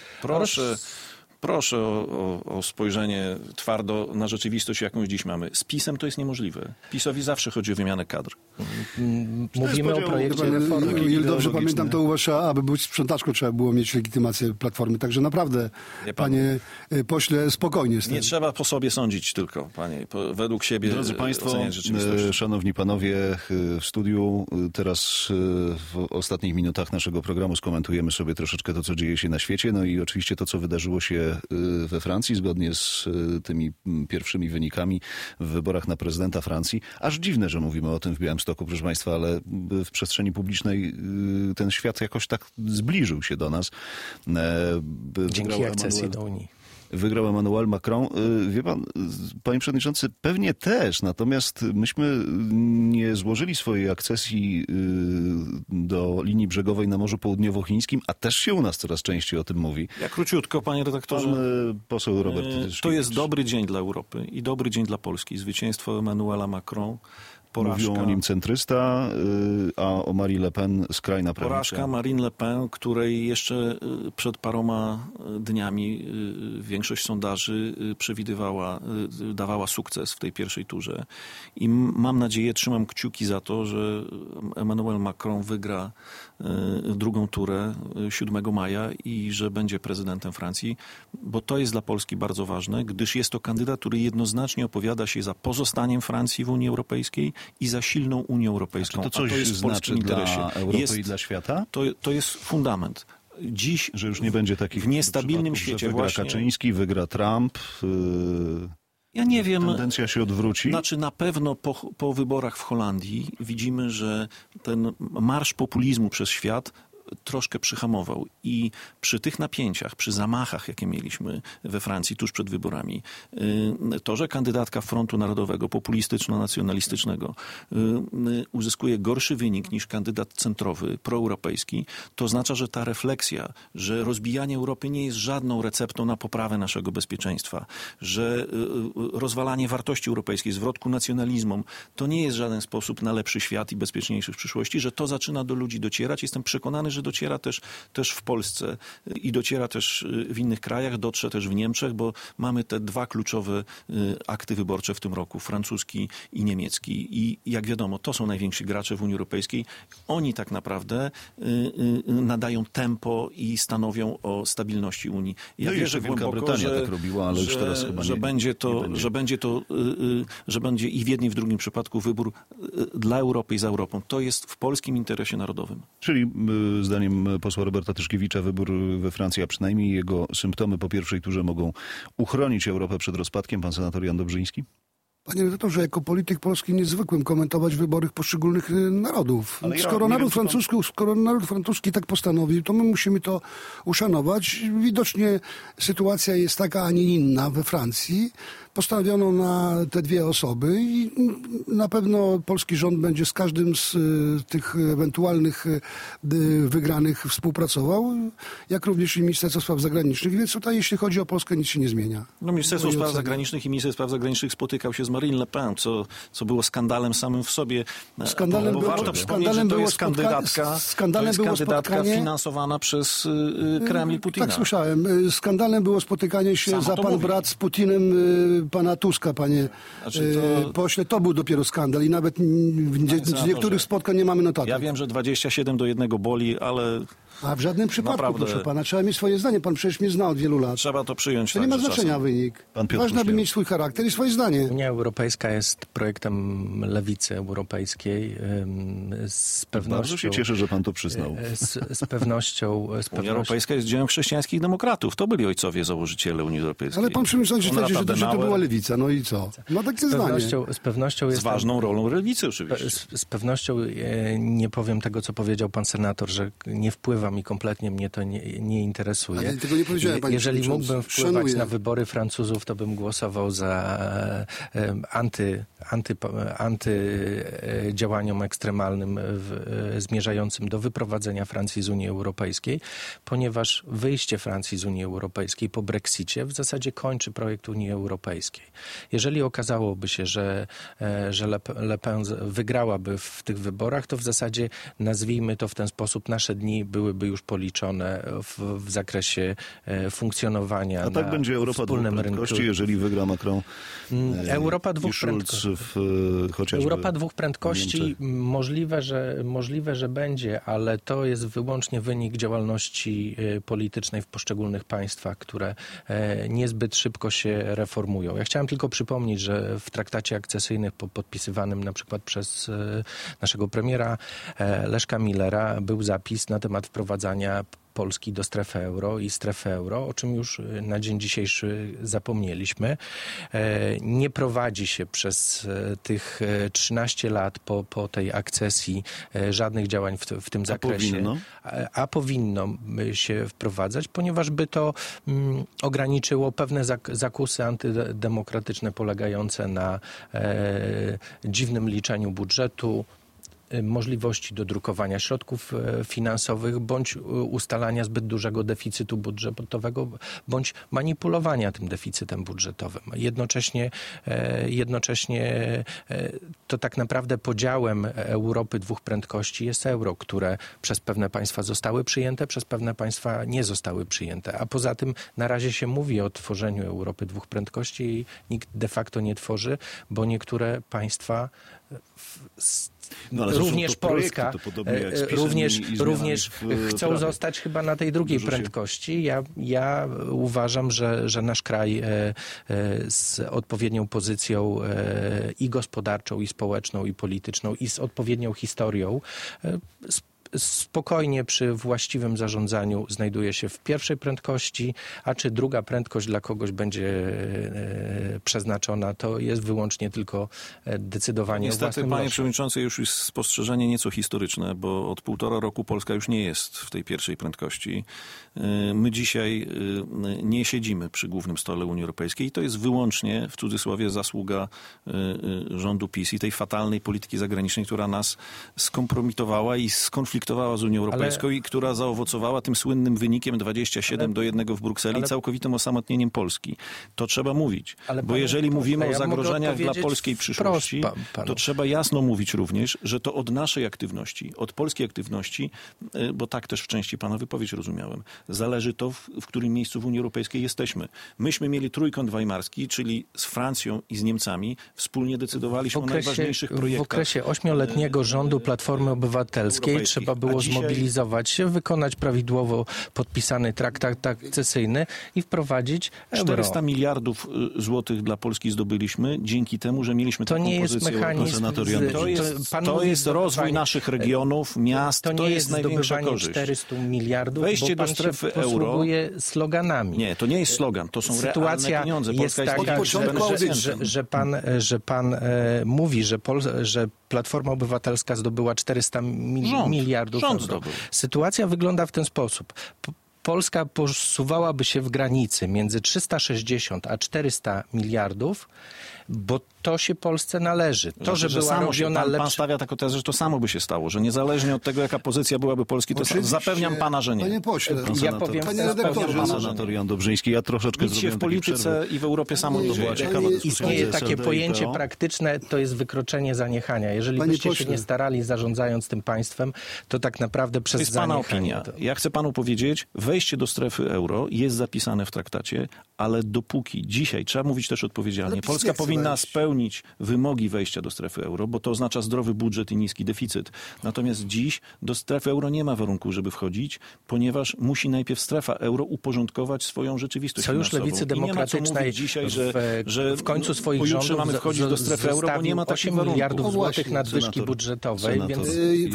proszę o spojrzenie twardo na rzeczywistość, jaką dziś mamy. Z PiS-em to jest niemożliwe. PiS-owi zawsze chodzi o wymianę kadr. Mówimy o projekcie reformy. O ile dobrze ideologiczne. pamiętam, to u was, aby być sprzątaczką, trzeba było mieć legitymację Platformy. Także naprawdę, Wie pan- panie pośle, spokojnie z tym. Nie trzeba po sobie sądzić tylko, panie. Według siebie Drodzy Państwo, oceniać rzeczywistość. szanowni panowie, w studiu teraz w ostatnich minutach naszego programu skomentujemy sobie troszeczkę to, co dzieje się na świecie, no i oczywiście to, co wydarzyło się we Francji, zgodnie z tymi pierwszymi wynikami w wyborach na prezydenta Francji. Aż dziwne, że mówimy o tym w Białymstoku, proszę Państwa, ale w przestrzeni publicznej ten świat jakoś tak zbliżył się do nas. Dzięki Wygrał akcesji do Unii. Wygrał Emmanuel Macron. Wie pan, panie przewodniczący, pewnie też, natomiast myśmy nie złożyli swojej akcesji do linii brzegowej na Morzu Południowochińskim, a też się u nas coraz częściej o tym mówi. Ja króciutko, panie redaktorze. Pan poseł Robert To jest dobry dzień dla Europy i dobry dzień dla Polski. Zwycięstwo Emmanuela Macron. Porażka. Mówią o nim centrysta, a o Marie Le Pen skrajna prawica. Porażka Marine Le Pen, której jeszcze przed paroma dniami większość sondaży przewidywała, dawała sukces w tej pierwszej turze. I mam nadzieję, trzymam kciuki za to, że Emmanuel Macron wygra drugą turę 7 maja i że będzie prezydentem Francji, bo to jest dla Polski bardzo ważne, gdyż jest to kandydat, który jednoznacznie opowiada się za pozostaniem Francji w Unii Europejskiej i za silną Unią Europejską. Czy to coś jest w znaczy dla Europy i dla świata? To jest fundament. Dziś, że już nie będzie takich w niestabilnym świecie wygra właśnie Kaczyński, wygra Trump. Ja nie wiem. Tendencja się odwróci? Znaczy na pewno po wyborach w Holandii widzimy, że ten marsz populizmu przez świat troszkę przyhamował i przy tych napięciach, przy zamachach, jakie mieliśmy we Francji tuż przed wyborami, to, że kandydatka Frontu Narodowego, populistyczno-nacjonalistycznego uzyskuje gorszy wynik niż kandydat centrowy, proeuropejski, to oznacza, że ta refleksja, że rozbijanie Europy nie jest żadną receptą na poprawę naszego bezpieczeństwa, że rozwalanie wartości europejskiej, zwrot ku nacjonalizmom, to nie jest żaden sposób na lepszy świat i bezpieczniejszy w przyszłości, że to zaczyna do ludzi docierać. Jestem przekonany, że dociera też w Polsce i dociera też w innych krajach, dotrze też w Niemczech, bo mamy te dwa kluczowe akty wyborcze w tym roku, francuski i niemiecki. I jak wiadomo, to są najwięksi gracze w Unii Europejskiej. Oni tak naprawdę nadają tempo i stanowią o stabilności Unii. Ja wierzę Wielka Brytania tak robiła, ale już teraz chyba że będzie i w jednym, i w drugim przypadku wybór dla Europy i za Europą. To jest w polskim interesie narodowym. Czyli zdaniem posła Roberta Tyszkiewicza wybór we Francji, a przynajmniej jego symptomy po pierwszej turze mogą uchronić Europę przed rozpadkiem. Pan senator Jan Dobrzyński? Panie redaktorze, jako polityk polski niezwykłym komentować wybory poszczególnych narodów. Skoro naród francuski tak postanowił, to my musimy to uszanować. Widocznie sytuacja jest taka, a nie inna we Francji. Postanowiono na te dwie osoby i na pewno polski rząd będzie z każdym z tych ewentualnych wygranych współpracował, jak również i Ministerstwo Spraw Zagranicznych. Więc tutaj, jeśli chodzi o Polskę, nic się nie zmienia. No, Ministerstwo Spraw Zagranicznych i Minister Spraw Zagranicznych spotykał się z Marine Le Pen, co było skandalem samym w sobie. Warto przypomnieć, że to jest kandydatka finansowana przez Kreml Putina. Tak słyszałem. Skandalem było spotykanie się za pan brat z Putinem pana Tuska, panie pośle. To był dopiero skandal i nawet z niektórych spotkań nie mamy notatek. Ja wiem, że 27-1 boli, ale... A w żadnym przypadku, naprawdę, proszę pana, trzeba mieć swoje zdanie. Pan przecież mnie zna od wielu lat. Trzeba to przyjąć. To nie ma znaczenia czasem wynik. Ważne, aby mieć swój charakter i swoje zdanie. Unia Europejska jest projektem lewicy europejskiej. Z pewnością, bardzo się cieszę, że pan to przyznał. Z pewnością. Unia Europejska jest dziełem chrześcijańskich demokratów. To byli ojcowie założyciele Unii Europejskiej. Ale pan przewodniczący twierdzi, że to była lewica. No i co? Ma takie zdanie. Z pewnością jest... Z ważną rolą lewicy oczywiście. Z pewnością nie powiem tego, co powiedział pan senator, że nie wpływa mi kompletnie, mnie to nie interesuje. Ale ja tego nie powiedziałem, panie Jeżeli mógłbym wpływać na wybory Francuzów, to bym głosował za antydziałaniom ekstremalnym zmierzającym do wyprowadzenia Francji z Unii Europejskiej, ponieważ wyjście Francji z Unii Europejskiej po Brexicie w zasadzie kończy projekt Unii Europejskiej. Jeżeli okazałoby się, że Le Pen wygrałaby w tych wyborach, to w zasadzie, nazwijmy to w ten sposób, nasze dni byłyby już policzone w zakresie funkcjonowania a tak będzie Europa dwóch prędkości, jeżeli wygra Macron. Europa dwóch prędkości. Europa dwóch prędkości możliwe, że będzie, ale to jest wyłącznie wynik działalności politycznej w poszczególnych państwach, które niezbyt szybko się reformują. Ja chciałem tylko przypomnieć, że w traktacie akcesyjnym podpisywanym na przykład przez naszego premiera Leszka Millera był zapis na temat wprowadzania Polski do strefy euro i strefy euro, o czym już na dzień dzisiejszy zapomnieliśmy. Nie prowadzi się przez tych 13 lat po tej akcesji żadnych działań w tym zakresie. A powinno się wprowadzać, ponieważ by to ograniczyło pewne zakusy antydemokratyczne polegające na dziwnym liczeniu budżetu, możliwości dodrukowania środków finansowych bądź ustalania zbyt dużego deficytu budżetowego bądź manipulowania tym deficytem budżetowym. Jednocześnie to tak naprawdę podziałem Europy dwóch prędkości jest euro, które przez pewne państwa zostały przyjęte, przez pewne państwa nie zostały przyjęte. A poza tym na razie się mówi o tworzeniu Europy dwóch prędkości i nikt de facto nie tworzy, bo niektóre państwa również Polska, również chcą zostać chyba na tej drugiej prędkości. Ja uważam, że nasz kraj z odpowiednią pozycją i gospodarczą, i społeczną, i polityczną, i z odpowiednią historią spokojnie przy właściwym zarządzaniu znajduje się w pierwszej prędkości, a czy druga prędkość dla kogoś będzie przeznaczona, to jest wyłącznie tylko decydowanie o własnym losie. Niestety, panie przewodniczący, już jest spostrzeżenie nieco historyczne, bo od 1,5 roku Polska już nie jest w tej pierwszej prędkości. My dzisiaj nie siedzimy przy głównym stole Unii Europejskiej i to jest wyłącznie, w cudzysłowie, zasługa rządu PiS i tej fatalnej polityki zagranicznej, która nas skompromitowała i skonfliktowała z Unią Europejską i która zaowocowała tym słynnym wynikiem 27-1 w Brukseli i całkowitym osamotnieniem Polski. To trzeba mówić. Bo jeżeli mówimy o zagrożeniach dla polskiej przyszłości, to trzeba jasno mówić również, że to od naszej aktywności, od polskiej aktywności, bo tak też w części pana wypowiedź rozumiałem, zależy to, w którym miejscu w Unii Europejskiej jesteśmy. Myśmy mieli trójkąt weimarski, czyli z Francją i z Niemcami, wspólnie decydowaliśmy o najważniejszych projektach. W okresie 8-letniego rządu Platformy Obywatelskiej trzeba było zmobilizować się, wykonać prawidłowo podpisany traktat akcesyjny i wprowadzić euro. 400 miliardów złotych dla Polski zdobyliśmy dzięki temu, że mieliśmy taką pozycję. To nie jest mechanizm. To jest rozwój naszych regionów, miast. To jest największa korzyść. 400 miliardów, wejście bo pan do strefy się posługuje sloganami. Nie, to nie jest slogan. To są sytuacja realne pieniądze. Polska jest taka, że pan mówi, że Platforma Obywatelska zdobyła 400 miliardów euro. Sytuacja wygląda w ten sposób. Polska posuwałaby się w granicy między 360 a 400 miliardów, bo to się Polsce należy. To, że była robiona Pan stawia taką tezę, że to samo by się stało, że niezależnie od tego, jaka pozycja byłaby Polski, to zapewniam pana, że nie. Panie pośle, panie redaktorze, pan senator Jan Dobrzyński, ja troszeczkę nic się w polityce i w Europie samo istnieje takie pojęcie praktyczne, to jest wykroczenie zaniechania. Jeżeli byście się nie starali zarządzając tym państwem, to tak naprawdę przez zaniechanie. To jest pana opinia. Ja chcę panu powiedzieć, wejście do strefy euro jest zapisane w traktacie, ale dopóki dzisiaj, trzeba mówić też odpowiedzialnie, Polska powinna spełnić wymogi wejścia do strefy euro, bo to oznacza zdrowy budżet i niski deficyt. Natomiast dziś do strefy euro nie ma warunku, żeby wchodzić, ponieważ musi najpierw strefa euro uporządkować swoją rzeczywistość Sojusz Lewicy Demokratycznej dzisiaj, że w końcu swoich rządów mamy wchodzić do strefy euro, bo nie ma takich 8 miliardów złotych nadwyżki budżetowej. Więc...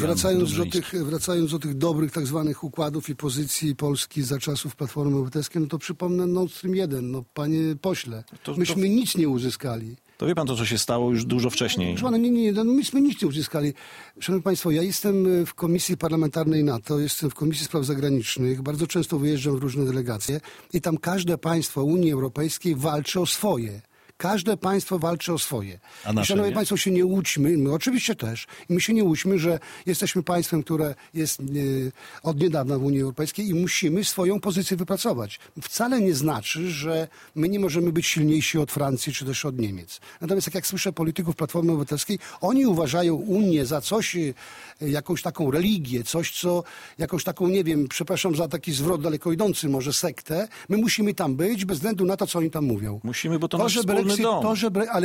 Wracając do tych dobrych tak zwanych układów i pozycji Polski za czasów Platformy Obywatelskiej, no to przypomnę Nord Stream 1. No, panie pośle, myśmy nic nie uzyskali. To wie pan to, co się stało już dużo wcześniej. Myśmy nic nie uzyskali. Szanowni państwo, ja jestem w Komisji Parlamentarnej NATO, jestem w Komisji Spraw Zagranicznych, bardzo często wyjeżdżam w różne delegacje i tam każde państwo Unii Europejskiej walczy o swoje. Każde państwo walczy o swoje. I szanowni państwo, się nie łudźmy, my oczywiście też, i my się nie łudźmy, że jesteśmy państwem, które jest od niedawna w Unii Europejskiej i musimy swoją pozycję wypracować. Wcale nie znaczy, że my nie możemy być silniejsi od Francji czy też od Niemiec. Natomiast jak słyszę polityków Platformy Obywatelskiej, oni uważają Unię za coś, jakąś taką religię, coś co, jakąś taką, nie wiem, przepraszam za taki zwrot daleko idący, może sektę. My musimy tam być bez względu na to, co oni tam mówią. Musimy, bo to nasz wspólny dom. Ale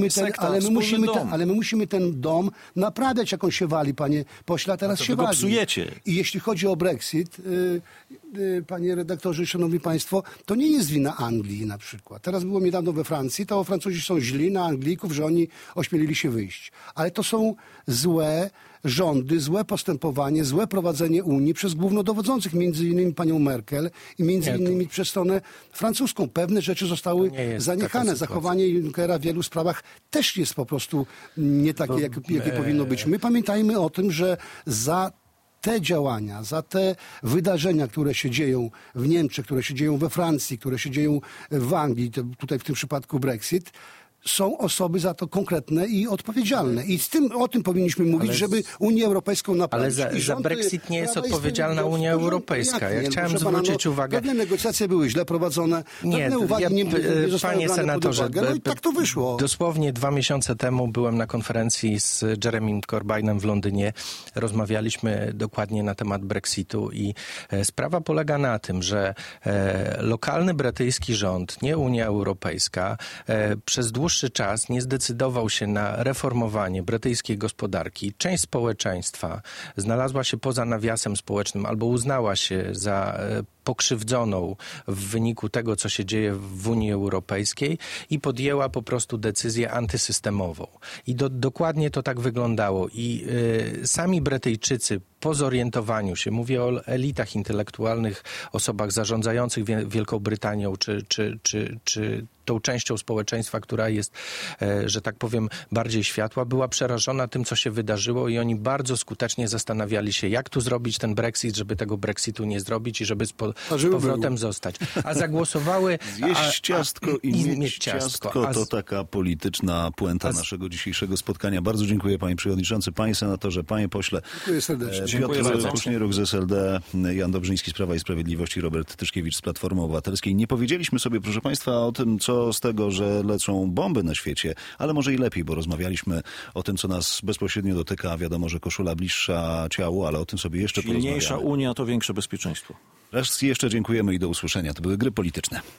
my musimy ten dom naprawiać, jak on się wali, panie pośle, a teraz się wali. Psujecie. I jeśli chodzi o Brexit, panie redaktorze, szanowni państwo, to nie jest wina Anglii na przykład. Teraz było niedawno we Francji, to Francuzi są źli na Anglików, że oni ośmielili się wyjść. Ale to są złe rządy, złe postępowanie, złe prowadzenie Unii przez głównodowodzących, między innymi panią Merkel i między innymi przez stronę francuską. Pewne rzeczy zostały zaniechane. Zachowanie Junckera w wielu sprawach też jest po prostu nie takie, jakie powinno być. My pamiętajmy o tym, że za te działania, za te wydarzenia, które się dzieją w Niemczech, które się dzieją we Francji, które się dzieją w Anglii, tutaj w tym przypadku Brexit, są osoby za to konkretne i odpowiedzialne. I o tym powinniśmy mówić, żeby Unię Europejską naprawić. Ale za Brexit nie jest odpowiedzialna Unia Europejska. Ja chciałem zwrócić uwagę... Pewne negocjacje były źle prowadzone, pewne uwagi nie zostały panie brane senatorze, pod uwagę. No i tak to wyszło. Dosłownie 2 miesiące temu byłem na konferencji z Jeremym Corbynem w Londynie. Rozmawialiśmy dokładnie na temat Brexitu i sprawa polega na tym, że lokalny brytyjski rząd, nie Unia Europejska, przez dłuższy czas nie zdecydował się na reformowanie brytyjskiej gospodarki. Część społeczeństwa znalazła się poza nawiasem społecznym albo uznała się za pokrzywdzoną w wyniku tego, co się dzieje w Unii Europejskiej i podjęła po prostu decyzję antysystemową. I dokładnie to tak wyglądało. I sami Brytyjczycy po zorientowaniu się, mówię o elitach intelektualnych, osobach zarządzających Wielką Brytanią, czy tą częścią społeczeństwa, która jest, że tak powiem, bardziej światła, była przerażona tym, co się wydarzyło i oni bardzo skutecznie zastanawiali się, jak tu zrobić ten Brexit, żeby tego Brexitu nie zrobić i żeby z powrotem zostać. A zagłosowały... Zjeść ciastko i mieć ciastko. To taka polityczna puenta naszego dzisiejszego spotkania. Bardzo dziękuję panie przewodniczący, panie senatorze, panie pośle. Dziękuję serdecznie. Piotr Kusznieruk z SLD, Jan Dobrzyński z Prawa i Sprawiedliwości, Robert Tyszkiewicz z Platformy Obywatelskiej. Nie powiedzieliśmy sobie, proszę państwa, o tym, co z tego, że lecą bomby na świecie, ale może i lepiej, bo rozmawialiśmy o tym, co nas bezpośrednio dotyka. Wiadomo, że koszula bliższa ciału, ale o tym sobie jeszcze porozmawiamy. Silniejsza Unia to większe bezpieczeństwo. Raz jeszcze dziękujemy i do usłyszenia. To były Gry Polityczne.